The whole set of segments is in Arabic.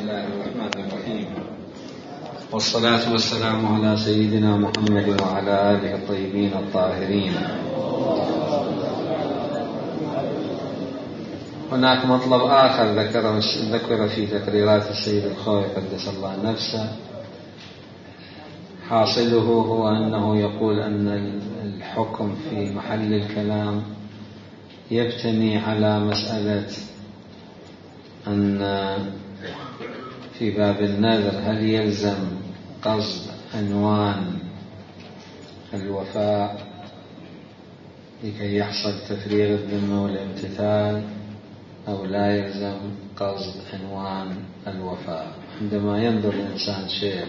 الله الرحمن الرحيم، والصلاة والسلام على سيدنا محمد وعلى آله الطيبين الطاهرين. هناك مطلب آخر ذكر في تقريرات السيد الخوئي قدس الله نفسه، حاصله هو أنه يقول أن الحكم في محل الكلام يبتني على مسألة أن في باب النذر هل يلزم قصد عنوان الوفاء لكي يحصل تفريغ الذمة والامتثال، أو لا يلزم قصد عنوان الوفاء. عندما ينظر الإنسان شيء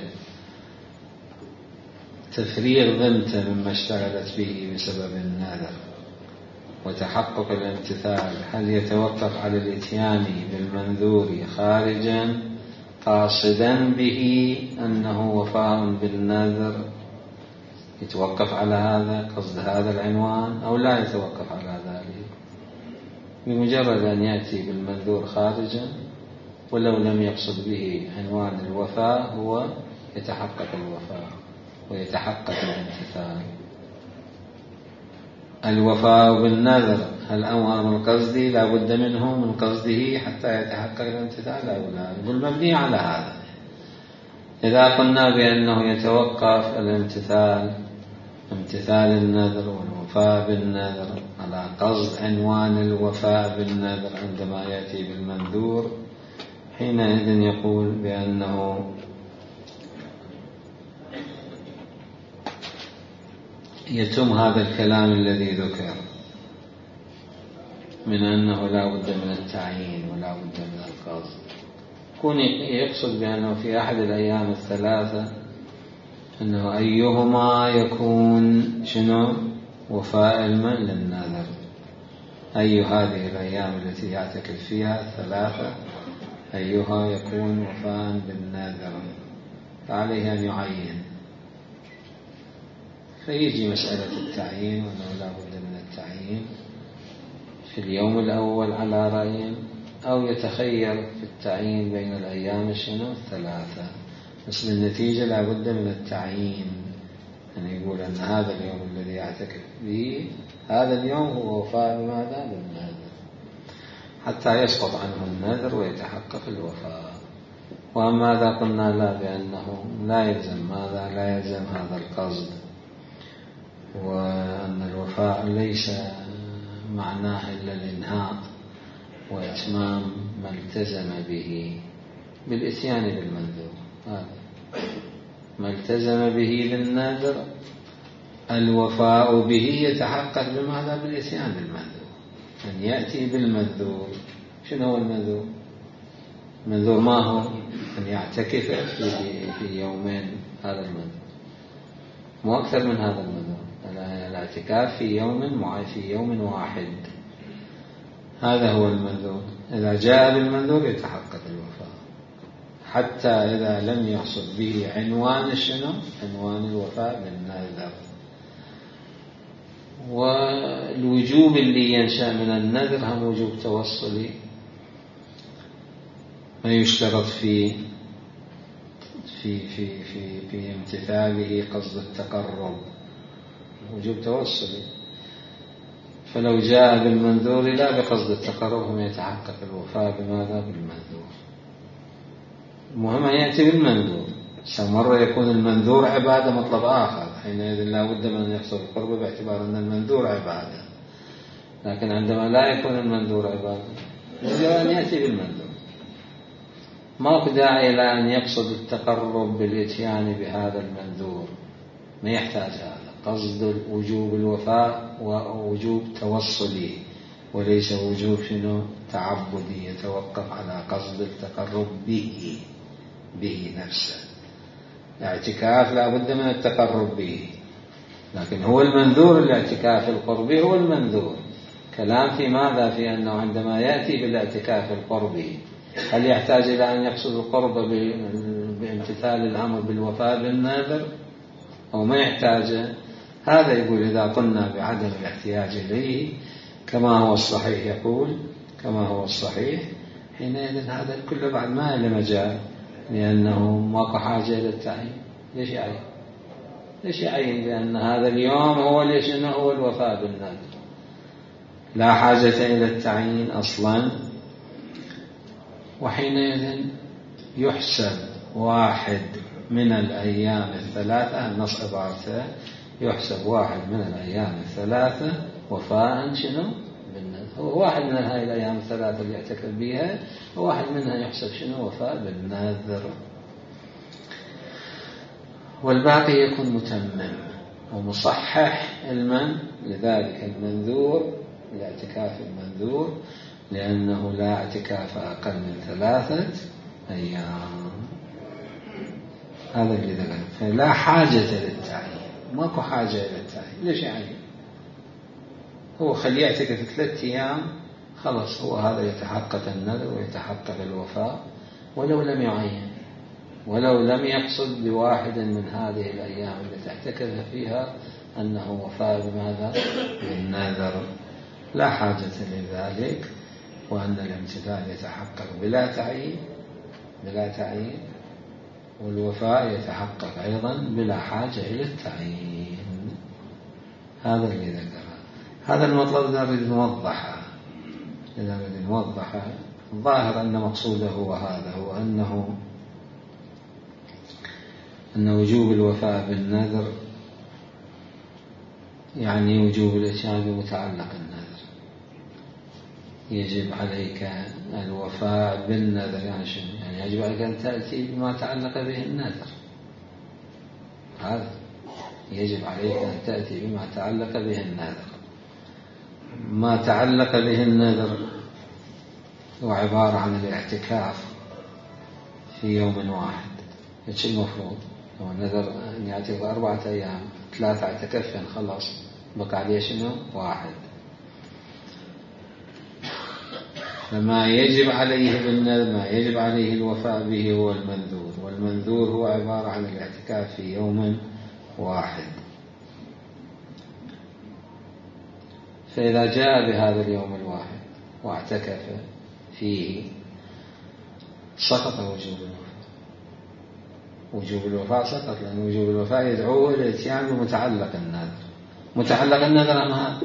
تفريغ ذمته مما اشتغلت به بسبب النذر وتحقق الامتثال، هل يتوقف على الاتيان بالمنذور خارجا قاصدا به أنه وفاء بالنذر، يتوقف على هذا قصد هذا العنوان، أو لا يتوقف على ذلك؟ بمجرد أن يأتي بالمنذور خارجا ولو لم يقصد به عنوان الوفاء هو يتحقق الوفاء ويتحقق الامتثال. الوفاء بالنذر هل أمر القصدي لا بد منه من قصده حتى يتحقق الامتثال أو لا؟ يقول مبني على هذا. إذا قلنا بأنه يتوقف امتثال النذر والوفاء بالنذر على قصد عنوان الوفاء بالنذر عندما يأتي بالمنذور، حينئذ يقول بأنه يتم هذا الكلام الذي ذكر من أنه لا بد من التعيين ولا بد من القصد. يكون يقصد بأنه في أحد الأيام الثلاثة أنه أيهما يكون وفاء المن للنذر، أي هذه الأيام التي يعتكف فيها الثلاثة أيها يكون وفاء بالنذر، فعليه أن يعين. فيجي مسألة التعيين وأنه لا بد من التعيين في اليوم الأول على رأي، أو يتخير في التعيين بين الأيام الثلاثة، بس بالنتيجة لا بد من التعيين. يعني يقول أن هذا اليوم الذي يعتكف به هذا اليوم هو وفاء بماذا؟ بالنذر، حتى يسقط عنه النذر ويتحقق الوفاء. وأما إذا قلنا لا، بأنه لا يلزم ماذا؟ لا يلزم هذا القصد، وأن الوفاء ليس معناه إلا الإنهاء وإتمام ما التزم به بالإتيان بالمنذور. هذا ما التزم به بالنذر الوفاء به يتحقق بماذا؟ بالإتيان بالمنذور. أن يأتي بالمنذور. شنو هو المنذور؟ المنذور ما هو؟ أن يعتكف في يومين، هذا المنذور، مو أكثر من هذا المنذور. الاعتكاف في يوم واحد، هذا هو المنذور. إذا جاء بالمنذور يتحقق الوفاء، حتى إذا لم يحصل به عنوان عنوان الوفاء بالنذر. والوجوب اللي ينشأ من النذر هم وجوب توصلي، ما يشترط في امتثاله قصد التقرب، وجوب توصلي. فلو جاء بالمنذور لا بقصد التقرب هم يتحقق الوفاء بماذا؟ بالمنذور. المهم أن يأتي بالمنذور. مرة يكون المنذور عبادة مطلب آخر، حينئذ لا بد من أن يحصل القرب باعتبار أن المنذور عبادة. لكن عندما لا يكون المنذور عبادة يجب أن يأتي بالمنذور. ما في داعي إلى أن يقصد التقرب بالإتيان بهذا المنذور، ما يحتاج هذا. قصد وجوب الوفاء ووجوب توصلي، وليس وجوب تعبدي يتوقف على قصد التقرب به نفسه. الاعتكاف لا بد من التقرب به، لكن هو المنذور الاعتكاف القربي هو المنذور. كلام في ماذا؟ في أنه عندما يأتي بالاعتكاف القربي هل يحتاج إلى أن يقصد القرب بامتثال الأمر بالوفاء بالنذر أو ما يحتاج؟ هذا يقول إذا قلنا بعدم الاحتياج إليه كما هو الصحيح، يقول كما هو الصحيح، حينئذ هذا كله بعد ما له مجال، لأنه ماكو حاجة إلى التعيين. ليش يعين؟ ليش يعين؟ لأن هذا اليوم هو ليش إنه هو الوفاء بالنذر، لا حاجة إلى التعيين أصلا. وحينئذ يحسب واحد من الأيام الثلاثة، النص عبارته يحسب واحد من الأيام الثلاثة وفاء شنو؟ بالنذر. هو واحد من هذه الأيام الثلاثة اللي يعتكف بها، وواحد منها يحسب شنو؟ وفاء بالنذر. والباقي يكون متمم ومصحح المن لذلك المنذور، لاعتكاف المنذور، لأنه لا اعتكاف أقل من 3 أيام. هذا اللي ذكر. فلا حاجة للتعيين، ماكو حاجة إلى التعيين. ليش يعين؟ هو خليه يعتكف 3 أيام خلص، هو هذا يتحقق النذر ويتحقق الوفاء، ولو لم يعين، ولو لم يقصد بواحد من هذه الأيام التي تعتكف فيها أنه وفاء بماذا؟ بالنذر. لا حاجة لذلك، وأن الامتثال يتحقق بلا تعيين، والوفاء يتحقق أيضا بلا حاجة إلى التعيين. هذا اللي ذكره. هذا المطلب نريد نوضحه. إذا نريد نوضحه، الظاهر أن مقصوده هو هذا، هو أن وجوب الوفاء بالنذر يعني وجوب الإتيان بمتعلق النذر. يجب عليك الوفاء بالنذر، يعني شنو؟ يعني يجب عليك أن تأتي بما تعلق به النذر. هذا يجب عليك أن تأتي بما تعلق به النذر. ما تعلق به النذر هو عبارة عن الاعتكاف في يوم واحد. ايش المفروض؟ هو النذر أن يعتكف 4 أيام، 3 اعتكفين خلاص، بقى عليه شنو؟ 1. فما يجب عليه بالنذر، ما يجب عليه الوفاء به هو المنذور، والمنذور هو عبارة عن الاعتكاف في يوم واحد. فإذا جاء بهذا اليوم الواحد واعتكف فيه سقط وجوب الوفاء. وجوب الوفاء سقط، لأن وجوب الوفاء يدعوه إلى الاتيان بمتعلق النذر. متعلق النذر أم هذا؟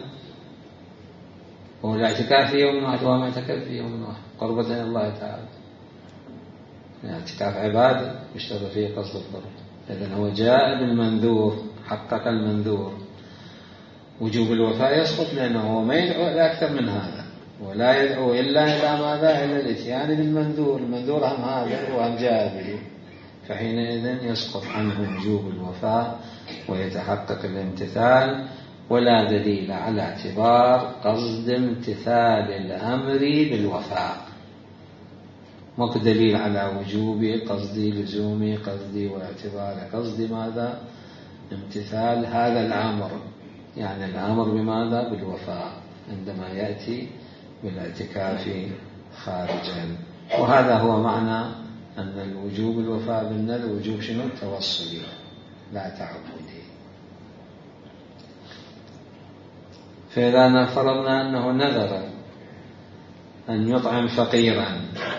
هو الاعتكاف في يوم واحد، وهو معتكف في يوم واحد قربة إلى الله تعالى. الاعتكاف عبادة يشترط فيه قصد القرب. إذن هو جاء بالمنذور، حقق المنذور. وجوب الوفاء يسقط، لأنه هو ما يدعو إلى أكثر من هذا، ولا يدعو إلا إلى ماذا؟ إلى الاتيان بالمنذور. المنذور هم هذا وهم جاء به، فحينئذ يسقط عنه وجوب الوفاء ويتحقق الامتثال. ولا دليل على اعتبار قصد امتثال الأمر بالوفاء. ماكو دليل على وجوب قصدي، لزومي قصدي، واعتبار قصدي ماذا؟ امتثال هذا الأمر، يعني الأمر بماذا؟ بالوفاء، عندما يأتي بالاعتكاف خارجا. وهذا هو معنى أن الوجوب الوفاء بالنذر وجوب شنو؟ توصلي لا تعبدي. فإذا فرضنا أنه نذر أن يطعم فقيرا،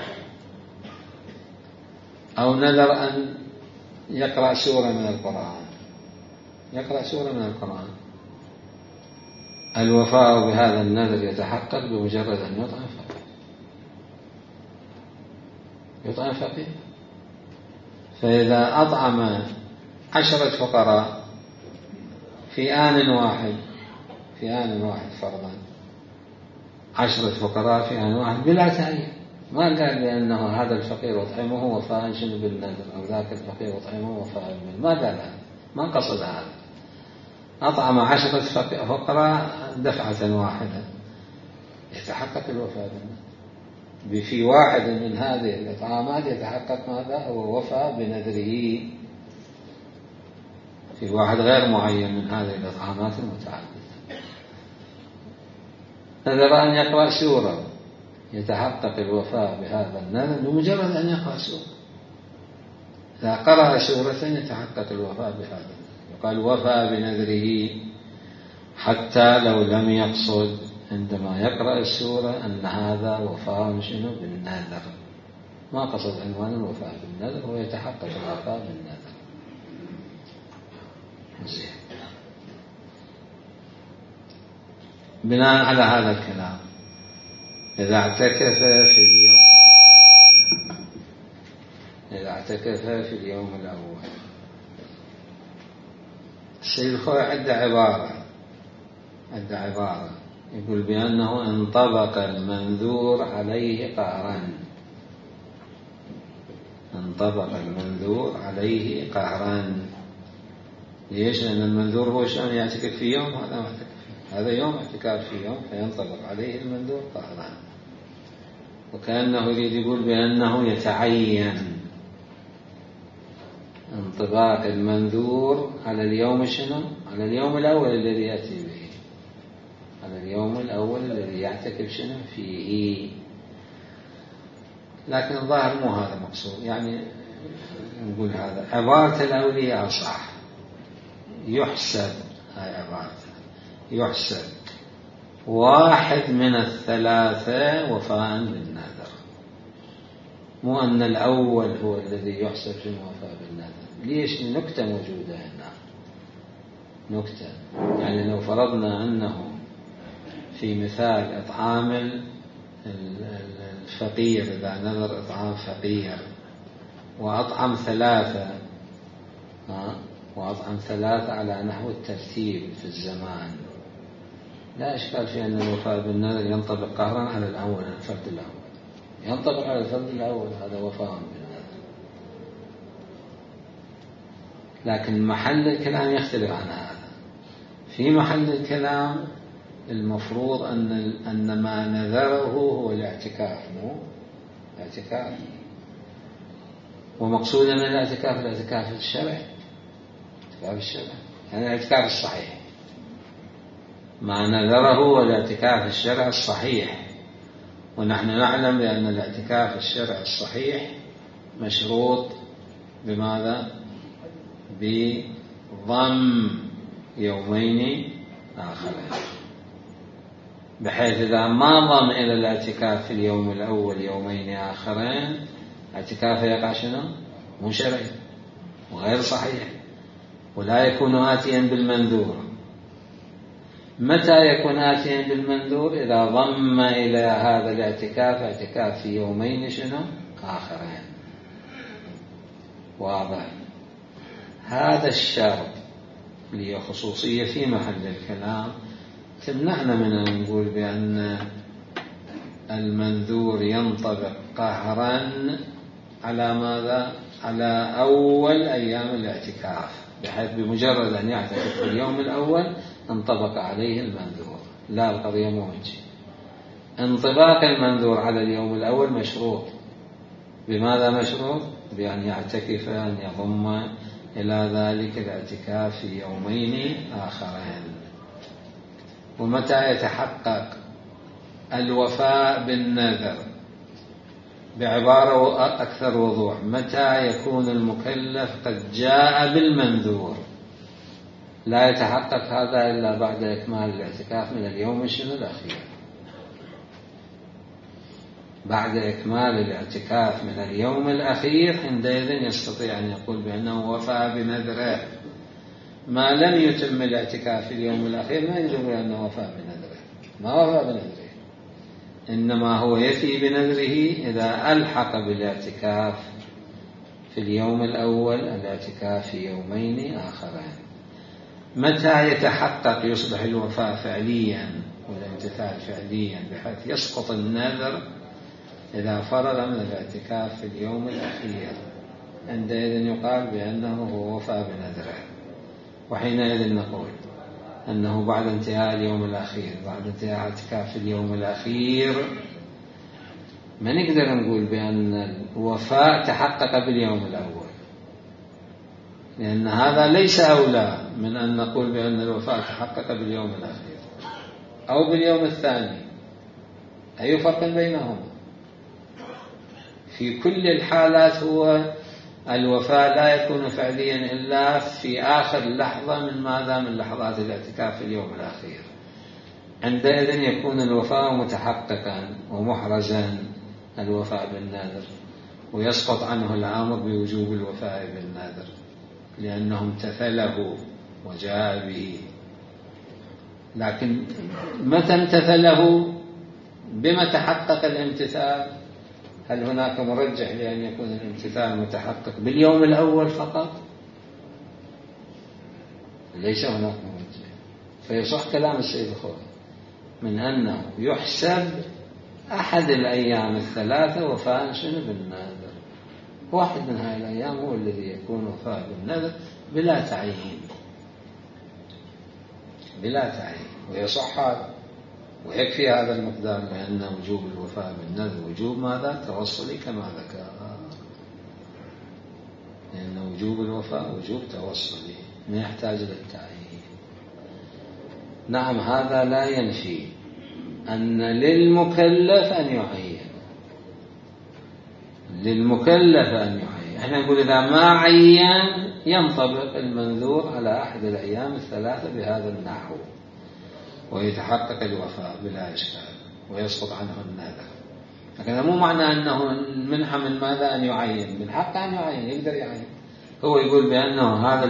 أو نذر أن يقرأ سورة من القرآن، يقرأ سورة من القرآن، الوفاء بهذا النذر يتحقق بمجرد أن يطعم فقير. يطعم فقير. فإذا أطعم 10 فقراء في آن واحد، في آن واحد فرضا، 10 فقراء في آن واحد بلا تعيين، ما قال لأنه هذا الفقير أطعمه وفاء شنو بالنذر، أو ذاك الفقير أطعمه وفاء بالنذر، ما قال هذا، ما قصد هذا. أطعم 10 فقراء دفعة واحدة، يتحقق الوفاء بالنذر. في واحد من هذه الإطعامات يتحقق ماذا؟ هو وفاء بنذره. في واحد غير معين من هذه الإطعامات المتعددة. نذر أن يقرأ سورة، يتحقق الوفاء بهذا النذر بمجرد أن يقرأ سورة. إذا قرأ سورة يتحقق الوفاء بهذا النذر. يقال وفى بنذره حتى لو لم يقصد عندما يقرأ السورة أن هذا وفاء شنو بالنذر، ما قصد عنوان الوفاء بالنذر، ويتحقق الوفاء بالنذر. زين. بناء على هذا الكلام إذا اعتكف في اليوم الأول السيد الخوي عنده عبارة يقول بأنه انطبق المنذور عليه قهرا. انطبق المنذور عليه قهرا. ليش؟ لأن المنذور هو شأن يعتكف في يوم، هذا يوم اعتكاف في يوم، فينطبق عليه المنذور قهرا. وكأنه يريد يقول بأنه يتعين انطباق المنذور على اليوم شنو؟ على اليوم الأول الذي يأتي به، على اليوم الأول الذي يعتكف شنو فيه. لكن الظاهر مو هذا مقصود، يعني نقول هذا عبارة الأولياء صح، يحسب، هاي عبارته يحسب واحد من الثلاثة وفاء بالنذر، مو أن الأول هو الذي يحسب في الوفاء بالنذر. ليش؟ نكتة موجودة هنا، نكتة. يعني لو فرضنا أنه في مثال إطعام الفقير، إذا نذر إطعام فقير وأطعم ثلاثة على نحو الترتيب في الزمان، لا إشكال في أن الوفاء بالنذر ينطبق قهرا على الأول، الفرد الأول ينطبق على الفرد الأول، هذا وفاء بالنذر. لكن محل الكلام يختلف عن هذا. في محل الكلام المفروض أن ما نذره هو الاعتكاف، مو الاعتكاف، ومقصود من الاعتكاف الشرعي، يعني الاعتكاف الصحيح. ما نذره هو الاعتكاف الشرعي الصحيح، ونحن نعلم بأن الاعتكاف الشرعي الصحيح مشروط بماذا؟ بضم يومين آخرين، بحيث إذا ما ضم إلى الاعتكاف في اليوم الأول يومين آخرين، اعتكافه يقع شنو؟ مو شرعي وغير صحيح، ولا يكون آتيا بالمنذور. متى يكون آتيا بالمنذور؟ إذا ضم إلى هذا الاعتكاف اعتكاف في يومين شنو؟ آخرين. واضح؟ هذا الشرط اللي خصوصية في محل الكلام تمنعنا من أن نقول بأن المنذور ينطبق قهرا على ماذا؟ على أول أيام الاعتكاف، بحيث بمجرد أن يعتكف في اليوم الأول انطبق عليه المنذور. لا، القضية مو هيك. انطباق المنذور على اليوم الأول مشروط. بماذا مشروط؟ بأن يعتكف، أن يضم إلى ذلك الاعتكاف في يومين آخرين. ومتى يتحقق الوفاء بالنذر؟ بعبارة أكثر وضوح، متى يكون المكلف قد جاء بالمنذور؟ لا يتحقق هذا إلا بعد إكمال الاعتكاف من اليوم الأخير. بعد إكمال الاعتكاف من اليوم الأخير عندئذ يستطيع أن يقول بأنه وفى بنذره. ما لم يتم الاعتكاف في اليوم الأخير ما يجب أنه وفى بنذره، ما وفى بنذره، إنما هو يفي بنذره إذا ألحق بالاعتكاف في اليوم الأول الاعتكاف في يومين آخرين. متى يتحقق يصبح الوفاء فعليا والامتثال فعليا بحيث يسقط النذر؟ إذا فرغ من الاعتكاف في اليوم الأخير، عندئذ يقال بأنه هو وفى بنذره. وحينئذ نقول أنه بعد انتهاء اليوم الأخير، بعد انتهاء اعتكاف في اليوم الأخير، ما نقدر نقول بأن الوفاء تحقق باليوم الأول، لأن هذا ليس أولى من أن نقول بأن الوفاء تحقق باليوم الأخير أو باليوم الثاني. أي فرق بينهم؟ في كل الحالات هو الوفاء لا يكون فعليا إلا في آخر لحظة من ماذا؟ من لحظات الاعتكاف في اليوم الأخير. عندئذ يكون الوفاء متحققا ومحرزا الوفاء بالنذر، ويسقط عنه الأمر بوجوب الوفاء بالنذر لأنه امتثله وجاء به. لكن متى امتثله؟ بما تحقق الامتثال؟ هل هناك مرجح لأن يكون الامتثال متحقق باليوم الأول فقط؟ ليس هناك مرجح. فيصح كلام السيد الخوئي من أنه يحسب أحد الأيام الثلاثة وفاء بالنذر، واحد من هذه الأيام هو الذي يكون وفاء بالنذر بلا تعيين، بلا تعيين، ويصح هذا ويكفي هذا المقدار، لأن وجوب الوفاء بالنذر وجوب ماذا؟ توصلي كما ذكر، لأن وجوب الوفاء وجوب توصلي ما يحتاج للتعيين. نعم، هذا لا ينفي أن للمكلف أن يعين، للمكلف أن يعين. احنا نقول إذا ما عين ينطبق المنذور على أحد الأيام الثلاثة بهذا النحو ويتحقق الوفاء بلا إشكال ويسقط عنه النذر. لكن مو معنى أنه منح من ماذا أن يعين، من حق أن يعين، يقدر يعين. هو يقول بأنه هذا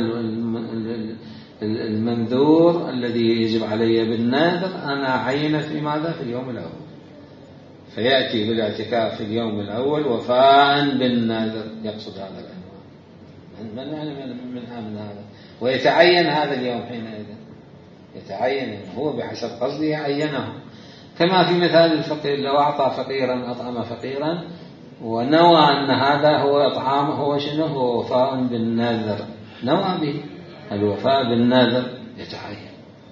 المنذور الذي يجب علي بالنذر أنا أعين في ماذا؟ في اليوم الأول، فيأتي بالاعتكاف في اليوم الأول وفاء بالنذر، يقصد هذا العنوان من هذا، ويتعين هذا اليوم حينئذ، يتعين هو بحسب قصده عينه. كما في مثال الفقير، لو أعطى فقيرا أطعم فقيرا ونوى أن هذا هو إطعام، هو شنو؟ هو وفاء بالنذر، نوى به الوفاء بالنذر يتعين.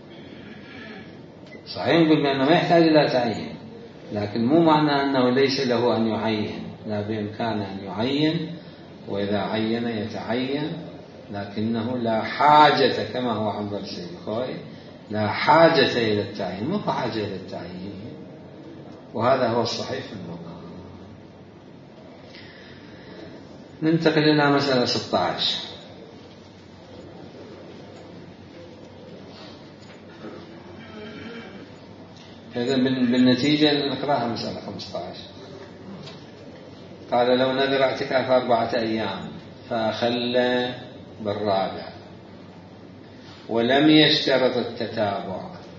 صحيح نقول بأنه ما يحتاج إلى تعيين، لكن مو معنى أنه ليس له أن يعين، لا، بإمكانه أن يعين، وإذا عين يتعين، لكنه لا حاجة كما هو عبر السيد الخوئي، لا حاجة إلى التعيين، مو حاجة إلى التعيين، وهذا هو الصحيح في الموضوع. ننتقل إلى مسألة 16. إذا بالنتيجة نقرأها مسألة 15. قال لو نذر اعتكاف 4 أيام فأخل بالرابع ولم يشترط التتابع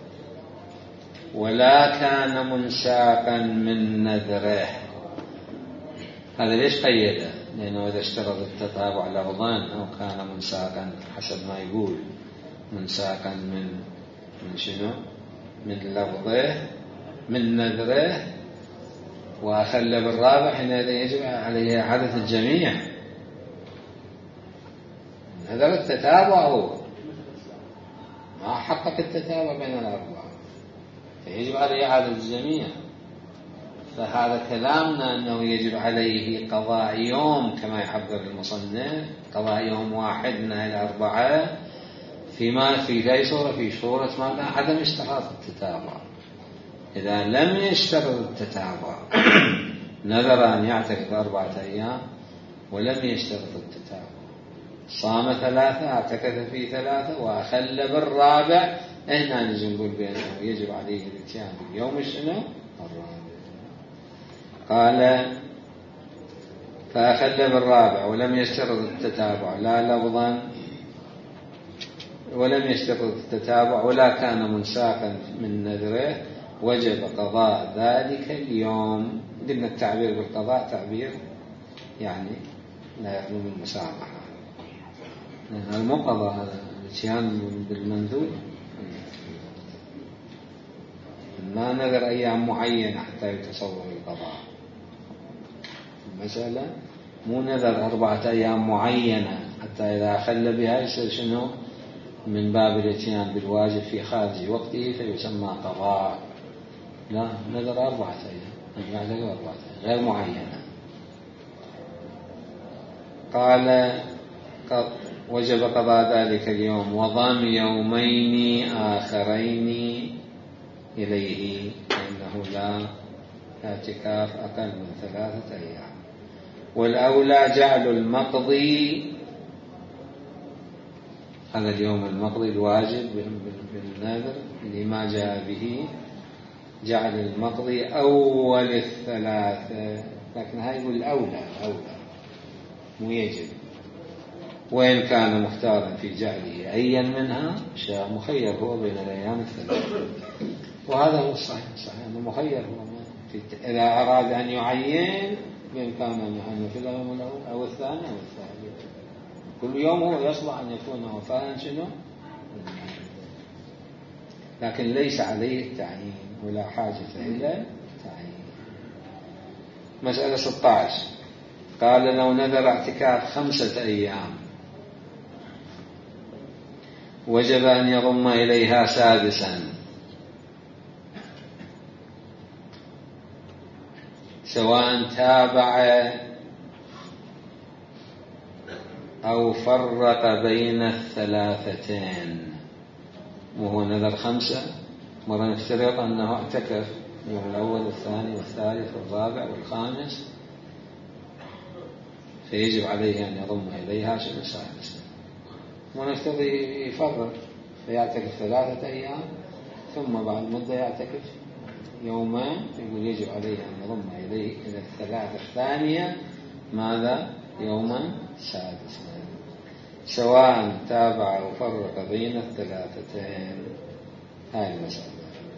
ولا كان منساقا من نذره. هذا ليش قيده؟ لأنه إذا اشترط التتابع لفظان أو كان منساقا حسب ما يقول، منساقا من شنو؟ من لفظه من نذره، وأخل بالرابع حينئذ يجب عليه إعادة الجميع. نذر التتابع هو ما حقق التتابع بين الأربعة، فيجب عليه إعادة الجميع. فهذا كلامنا أنه يجب عليه قضاء يوم كما يعبر المصنف، قضاء يوم واحد من الأربعة في أي صورة؟ في صورة ماذا؟ عدم اشتراط التتابع. إذا لم يشترط التتابع نذر أن يعتكف 4 أيام ولم يشترط التتابع، صام 3 اعتكف في 3 وأخل بالرابع، هنا نجي نقول بأنه يجب عليه الاتيان باليوم الشنو؟ الرابع. قال فأخل بالرابع ولم يشترط التتابع لا لفظا ولم يشترط التتابع ولا كان منساقا من نذره، وجب قضاء ذلك اليوم. قلنا التعبير بالقضاء تعبير يعني لا يخلو من المسامحة، مو قضاء، هذا الاتيان بالمنذور. ما نذر أيام معينة حتى يتصور القضاء. المسألة مو نذر 4 أيام معينة حتى إذا أخل بها يصير شنو؟ من باب الاتيان بالواجب في خارج وقته فيسمى قضاء. لا، نذر 4 أيام غير معينة. قال وجب قضاء ذلك اليوم وضم يومين آخرين إليه، فإنه لا اعتكاف أقل من 3 أيام. والأولى جعل المقضي، هذا اليوم المقضي الواجب بالنذر لما جاء به جعل المقضي أول الثلاثة، لكن هاي يقول أولى مو يجب. وإن كان مختارا في جعله أيا منها شاء، مخير هو بين الأيام الثلاثة. وهذا هو الصحيح، أنه مخير هو، إذا أراد أن يعين بإمكانه أن يعين في اليوم الأول أو الثاني أو الثالث. كل يوم هو يصلح أن يكون وفاء شنو، لكن ليس عليه التعيين ولا حاجة إلى التعيين. مسألة 16 قال لو نذر اعتكاف 5 أيام وجب أن يضم إليها سادسا، سواء تابع أو فرق بين الثلاثتين. وهو نذر 5، مرة نفترض أنه اعتكف اليوم الأول والثاني والثالث والرابع والخامس، فيجب عليه أن يضم إليها شيء سادس. ونفترض يفرق فيعتكف 3 أيام، ثم بعد مدة يعتكف يومين، يقول يجب عليه أن يضم إليه إلى 3 الثانية ماذا؟ يوما سادسا، سواء تابع أو فرق بين الثلاثتين. هاي المسألة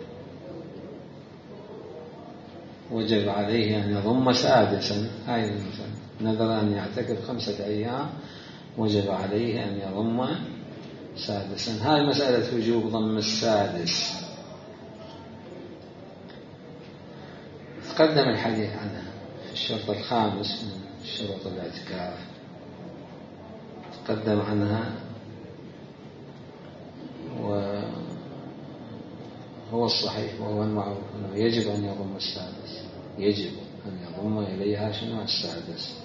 وجب عليه أن يضم سادسا. هاي المسألة نذر أن يعتكف 5 أيام، وجب عليه أن يضم سادسا. هاي مسألة وجوب ضم السادس تقدم الحديث عنها في الشرط الخامس من شروط الاعتكاف، تقدم عنها، وهو الصحيح وهو المعروف أنه يجب أن يضم السادس، يجب أن يضم إليها شنو السادس.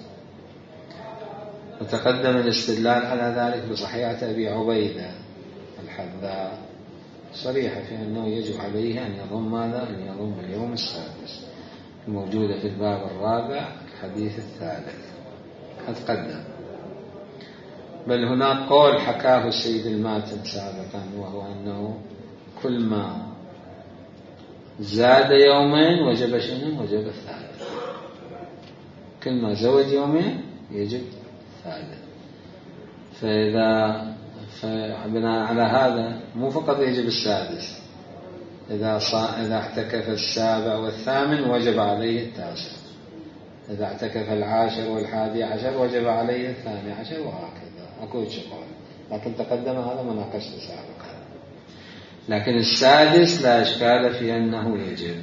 وتقدم الاستدلال على ذلك بصحيحة أبي عبيدة الحذاء صريحة في أنه يجب عليه أن يضم ماذا؟ أن يضم اليوم السادس، الموجودة في الباب الرابع الحديث الثالث أتقدم. بل هناك قول حكاه السيد الماتن سابقا، وهو أنه كل ما زاد يومين وجب شنو؟ وجب الثالث. كل ما زود يومين يجب الثالث. فبناء على هذا مو فقط يجب السادس، إذا اعتكف 7 والثامن وجب عليه 9، إذا اعتكف 10 والحادي 11 وجب عليه 12، وهكذا. أكو شغل، لكن تقدم هذا مناقشة سابقا. لكن السادس لا إشكال في أنه يجب،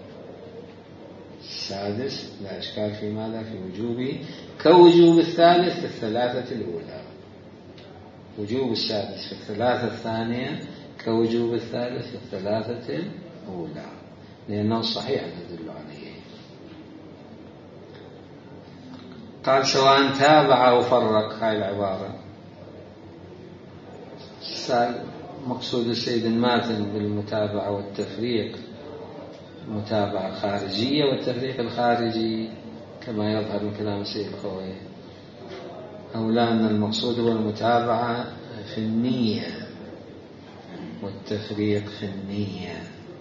السادس لا إشكال في ماذا؟ في وجوبه، كوجوب الثالث في 3 الأولى. وجوب السادس في 3 الثانية كوجوب الثالث في 3 الأولى، لأنه صحيح يدل عليه. قال سواء تابع أو فرق، هاي العبارة مقصود السيد الماتن بالمتابعة والتفريق المتابعة الخارجية والتفريق الخارجي كما يظهر من كلام السيد الخوئي، أو لا أن المقصود هو المتابعة في النية والتفريق في النية.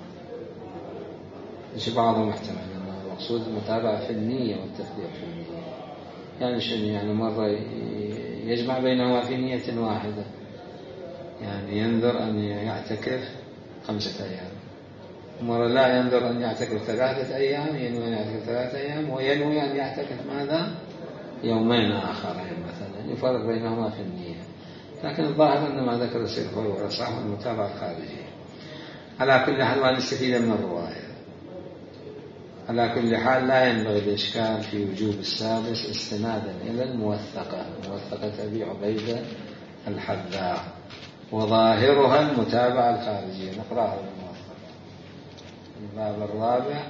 مش بعضهم يحتمل أن المقصود المتابعة في النية والتفريق في النية، يعني شنو؟ يعني مرة يجمع بينهما في نية واحدة، يعني ينذر أن يعتكف 5 أيام، مرة لا ينذر أن يعتكف 3 أيام، ينوي أن يعتكف 3 أيام، وينوي أن يعتكف ماذا؟ يومين آخرين مثلا، يفرق بينهما في النية. لكن الظاهر أن ما ذكر السيد هو صح المتابعة الخارجية. على كل حال ما نستفيد من الرواية. على كل حال لا ينبغي الإشكال في وجوب السادس استنادا إلى الموثقة، موثقة أبي عبيدة الحذاء، وظاهرها المتابعة الخارجية. نقرأها بالموثقة الباب الرابع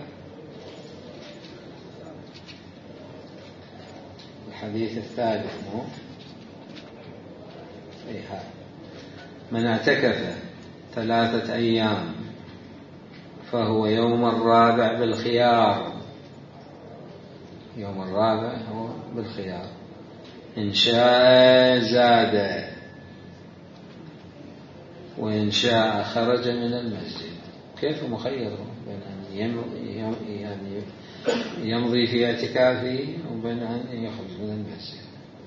الحديث الثالث. من اعتكف 3 أيام فهو يوم الرابع بالخيار، يوم الرابع هو بالخيار، إن شاء زاد وإن شاء خرج من المسجد. كيف مخير؟ بين أن يعني يمضي في اعتكافه وبين أن يخرج من المسجد.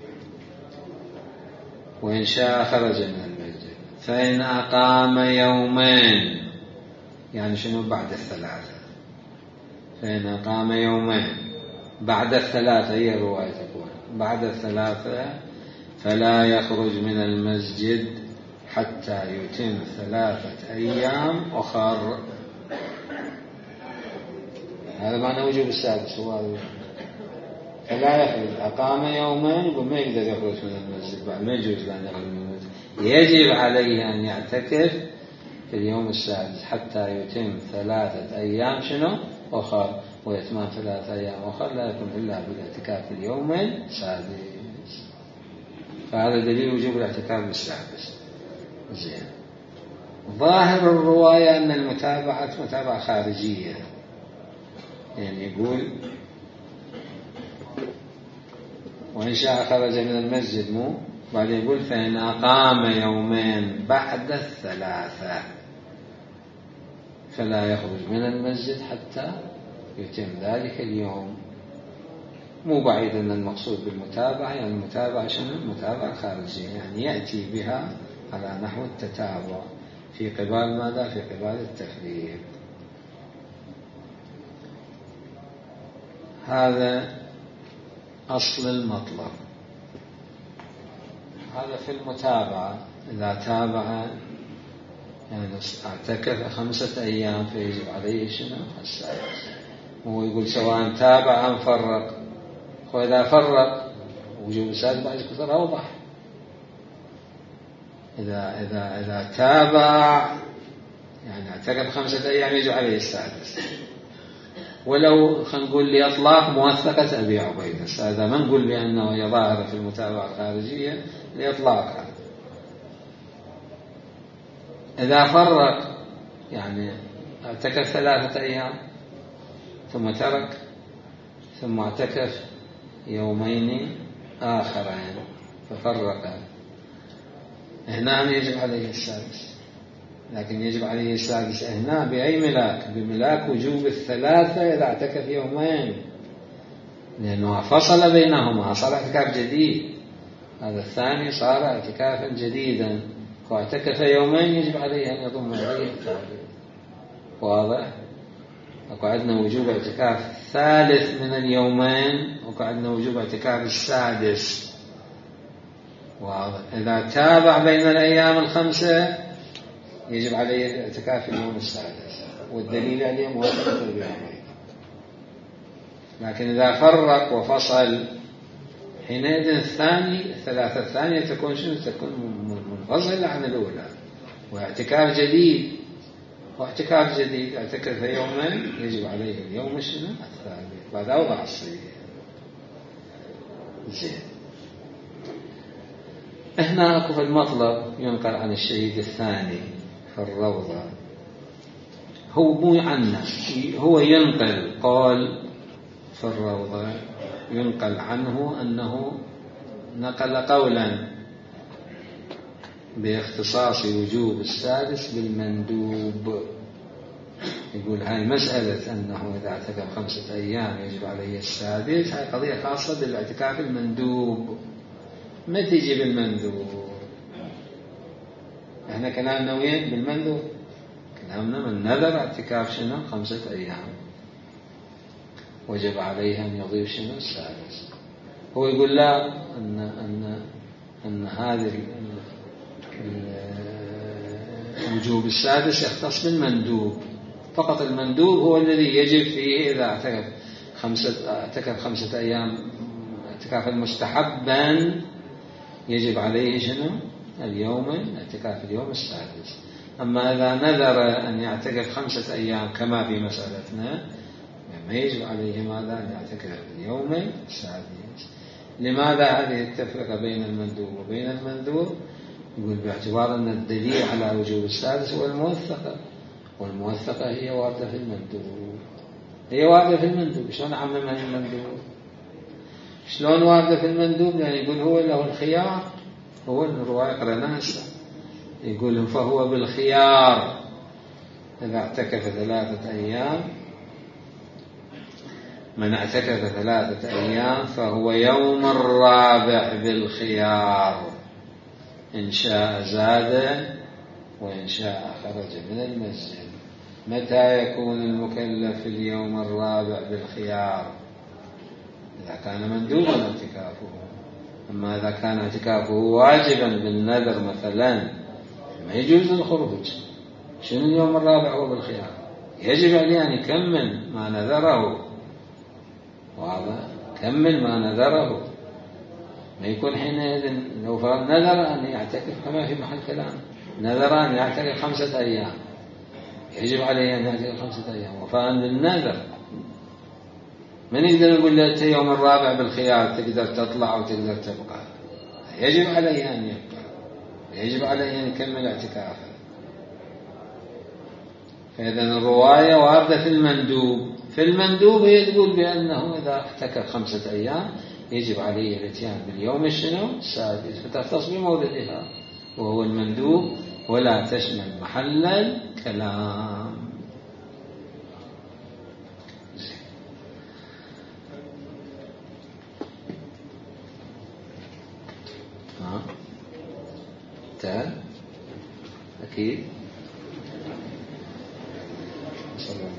وإن شاء خرج من المسجد. فإن أقام يومين، يعني شنو بعد الثلاثة، فإن أقام يومين بعد الثلاثة، هي الرواية تقول بعد الثلاثة، فلا يخرج من المسجد حتى يتم 3 أيام أخر. هذا معنى وجوب السادس. هو فلا يخرج، أقام يومين وما يقدر يخرج من المسجد بعد، ما يجوز أن يخرج من المسجد، يجب عليه أن يعتكف في اليوم السادس حتى يتم 3 أيام شنو أخر. ويتمام 3 أيام أخر لا يكون إلا بالاعتكاف في اليوم السادس. فهذا دليل وجوب الاعتكاف بالسادس. زين. ظاهر الرواية أن المتابعة متابعة خارجية، يعني يقول وإن شاء خرج من المسجد، مو بعدين يقول فإن أقام يومين بعد الثلاثة فلا يخرج من المسجد حتى يتم ذلك اليوم. مو بعيد أن المقصود بالمتابعة يعني المتابعة شنو؟ المتابعة خارجية، يعني يأتي بها على نحو التتابع في قبال ماذا؟ في قبال التفريق. هذا أصل المطلب. هذا في المتابعة. إذا تابع يعني اعتكف 5 أيام فيجب عليه شنو؟ السادس. هو يقول سواء تابع أم فرق. وإذا فرق وجوب السادس بعد كثر أوضح. إذا تابع يعني اعتكف 5 أيام يجب عليه السادس. ولو خلينا نقول لإطلاق موثقة أبي عبيدة، هذا ما نقول بأنه هي ظاهرة في المتابعة الخارجية لإطلاقها. إذا فرق يعني اعتكف 3 أيام ثم ترك ثم اعتكف يومين آخرين ففرق، هنا يجب عليه السادس. لكن يجب عليه السادس هنا بأي ملاك؟ بملاك وجوب 3 إذا اعتكف يومين، لأنه فصل بينهما، صار اعتكاف جديد. هذا الثاني صار اعتكافا جديدا، واعتكف يومين يجب عليه أن يضم عليه الثالث. واضح؟ وقعدنا وجوب اعتكاف 3 من اليومين، وقعدنا وجوب اعتكاف السادس. واضح؟ إذا تابع بين الأيام 5 يجب عليه الاعتكاف في اليوم السادس، والدليل عليه موافقة البيعمين. لكن إذا فرق وفصل حينئذ الثلاثة الثانية تكون شنو؟ تكون منفصلة عن الأولى، واعتكاف جديد. واعتكاف جديد اعتكف يوما يجب عليه اليوم شنو؟ الثالث. بعد أوضع الصيغة. زين. هنا أكو في المطلب ينقل عن الشهيد الثاني في الروضة، هو مو عنه، هو ينقل قول في الروضة، ينقل عنه أنه نقل قولا باختصاص وجوب السادس بالمندوب. يقول هاي مسألة أنه إذا اعتكف 5 أيام يجب عليه السادس، هاي قضية خاصة بالاعتكاف المندوب، ما تيجي بالمندوب. احنا كلامنا وين؟ بالمندوب. كلامنا من نذر اعتكاف شنو؟ 5 أيام وجب عليه أن يضيف شنو؟ السادس. هو يقول لا، أن هذا وجوب السادس يختص بالمندوب فقط. المندوب هو الذي يجب فيه إذا اعتكف 5 أيام اعتكافا مستحبا يجب عليه شنو؟ اليوم اعتكاف اليوم السادس. أما إذا نذر أن يعتكف 5 أيام كما في مسألتنا ما يجب عليه ماذا؟ أن يعتكف اليوم السادس. لماذا هذه التفرقة بين المندوب وبين المندوب؟ يقول باعتبار أن الدليل على وجوب السادس هو الموثقة، والموثقة هي واردة في المندوب. هي واردة في المندوب. شلون عممها المندوب؟ شلون واردة في المندوب؟ يعني يقول هو له الخيار. هو الرواية قرأناها، يقول فهو بالخيار إذا اعتكف 3 أيام، من اعتكف 3 أيام فهو يوم الرابع بالخيار، إن شاء زاد وإن شاء خرج من المسجد. متى يكون المكلف اليوم الرابع بالخيار؟ إذا كان مندوبا اعتكافه. أما إذا كان اعتكافه واجبا بالنذر مثلا ما يجوز الخروج. شنو اليوم الرابع هو بالخيار؟ يجب عليه أن يكمل ما نذره، وهذا كمل ما نذره. ما يكون حينئذ لو فرض نذر أن يعتكف كما في محل كلام، نذر أن يعتكف 5 أيام، يجب عليه أن يعتكف 5 أيام وفاء للنذر. من يقدر يقول له يوم الرابع بالخيار تقدر تطلع أو تقدر تبقى؟ يجب عليه أن يبقى، يجب عليه أن يكمل اعتكافه. فإذا الرواية واردة في المندوب. في المندوب هي تقول بأنه إذا اعتكف 5 أيام يجب عليه الاتيان باليوم السادس، فتختص بمولدها وهو المندوب ولا تشمل محل الكلام. أكيد